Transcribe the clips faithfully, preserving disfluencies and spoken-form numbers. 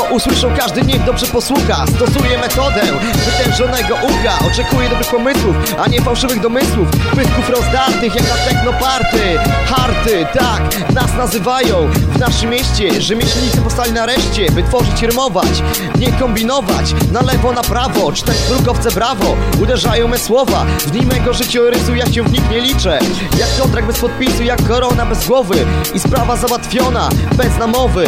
usłyszą, każdy niech dobrze posłucha. Stosuje metodę wytężonego ucha. Oczekuje dobrych pomysłów, a nie fałszywych domysłów. Pytków rozdartych jak na technoparty. Harty, tak, nas nazywają w naszym mieście. Rzemieślnicy powstali nareszcie, by tworzyć i rymować, nie kombinować na lewo, na prawo. Cztery brukowce brawo, uderzają me słowa. W dni mego życiorysu ja się w nich nie liczę. Jak kontrakt bez podpisu, jak korona bez głowy. I sprawa załatwiona, bez namowy.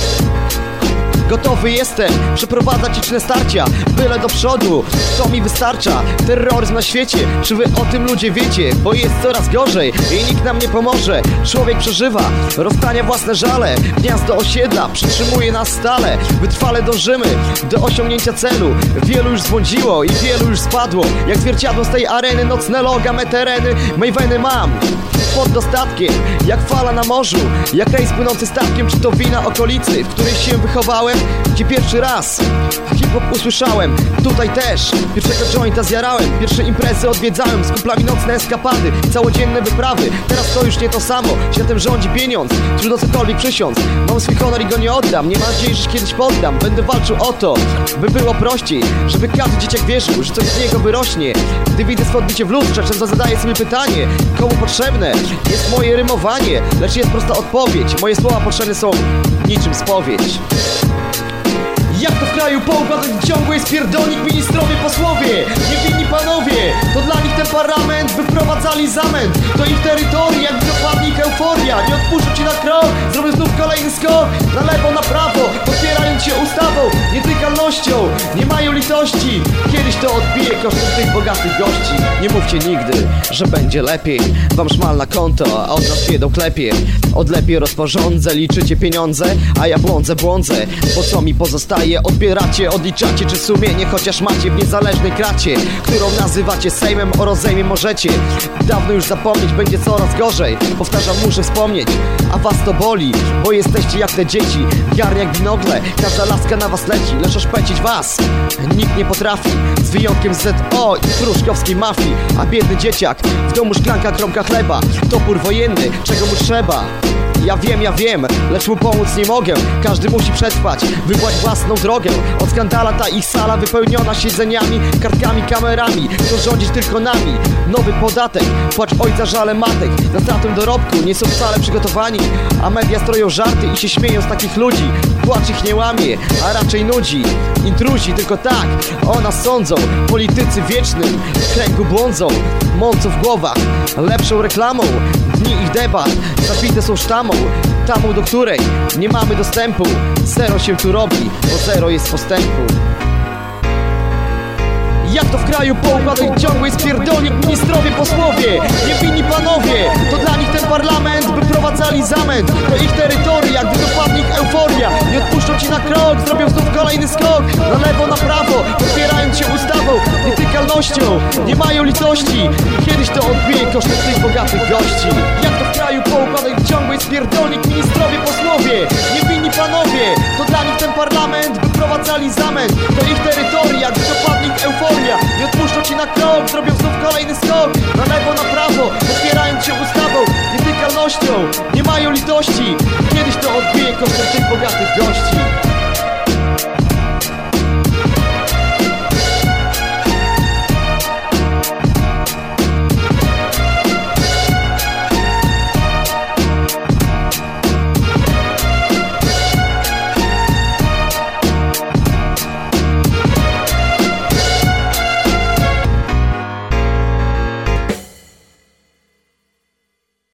Gotowy jestem przeprowadzać liczne starcia, byle do przodu, to mi wystarcza. Terroryzm na świecie, czy wy o tym ludzie wiecie? Bo jest coraz gorzej i nikt nam nie pomoże. Człowiek przeżywa, roztania własne żale. Gniazdo osiedla przytrzymuje nas stale. Wytrwale dążymy do osiągnięcia celu. Wielu już zbłądziło i wielu już spadło. Jak zwierciadło z tej areny, nocne loga, me tereny. Mej weny mam pod dostatkiem, jak fala na morzu, jak rejs płynący statkiem. Czy to wina okolicy, w której się wychowałem, gdzie pierwszy raz hip-hop usłyszałem. Tutaj też pierwszego jointa zjarałem, pierwsze imprezy odwiedzałem, z kumplami nocne eskapady, całodzienne wyprawy. Teraz to już nie to samo, światem rządzi pieniądz, trudno cokolwiek przysiąc. Mam swój honor i go nie oddam, nie mam nadziei, że się kiedyś poddam. Będę walczył o to, by było prościej, żeby każdy dzieciak wierzył, że coś z niego wyrośnie. Gdy widzę swое odbicie w lustrze, często zadaję sobie pytanie, komu potrzebne jest moje rymowanie, lecz jest prosta odpowiedź. Moje słowa potrzebne są niczym spowiedź. Jak to w kraju poukładać ciągły spierdolnik, ministrowie, posłowie, niewinni panowie. To dla nich ten parlament wyprowadzali zamęt. To ich terytorium, jak dopadnik euforia. Nie odpuszczą ci na krok, zrobię znów kolejny skok. Na lewo, na prawo, podpierając się ustawą, nietykalnością. Nie mają litości, kiedyś to odbije kosztem tych bogatych gości. Nie mówcie nigdy, że będzie lepiej. Wam szmal na konto, a od nas biedą klepie. Odlepiej rozporządzę, liczycie pieniądze, a ja błądzę, błądzę. Po co mi pozostaje? Odbieracie, odliczacie, czy sumienie chociaż macie w niezależnej kracie, którą nazywacie sejmem, o rozejmie możecie dawno już zapomnieć, będzie coraz gorzej. Powtarzam, muszę wspomnieć, a was to boli, bo jesteście jak te dzieci, garniak winogle, każda laska na was leci, lecz oszpecić was nikt nie potrafi, z wyjątkiem Z O i pruszkowskiej mafii. A biedny dzieciak, w domu szklanka, kromka chleba, topór wojenny, czego mu trzeba. Ja wiem, ja wiem, lecz mu pomóc nie mogę. Każdy musi przetrwać, wybrać własną drogę. Od skandala ta ich sala wypełniona siedzeniami, kartkami, kamerami. Chcą rządzić tylko nami. Nowy podatek, płacz ojca, żale matek. Na stratę dorobku nie są wcale przygotowani, a media stroją żarty i się śmieją z takich ludzi. Płacz ich nie łamie, a raczej nudzi. Intruzi tylko tak o nas sądzą. Politycy wiecznym w kręgu błądzą, mącą w głowach lepszą reklamą. Dni ich debat zabite są sztamą, tamą, do której nie mamy dostępu. Zero się tu robi, bo zero jest postępu. Jak to w kraju poukładać ciągły spierdolnik, ministrowie, posłowie, niewinni panowie. To dla nich ten parlament wyprowadzali zamęt. To ich terytorium, jak gdy dopadnik euforia. Nie odpuszczą ci na krok, zrobią znów kolejny skok. Na lewo, na prawo, podpierając się ustawą, nietykalnością. Nie mają litości, kiedyś to odbije kosztem tych bogatych gości. Jak to w kraju poukładać ciągły spierdolnik, ministrowie, posłowie, niewinni panowie. To dla nich ten parlament wyprowadzali zamęt. To ich terytorium, jak gdy dopadnik euforia. Nie odpuszczą ci na krok, zrobią znów kolejny skok. Na lewo, na prawo, podpierając się ustawą, nietykalnością. Nie mają litości, kiedyś to odbije kosztem tych bogatych gości.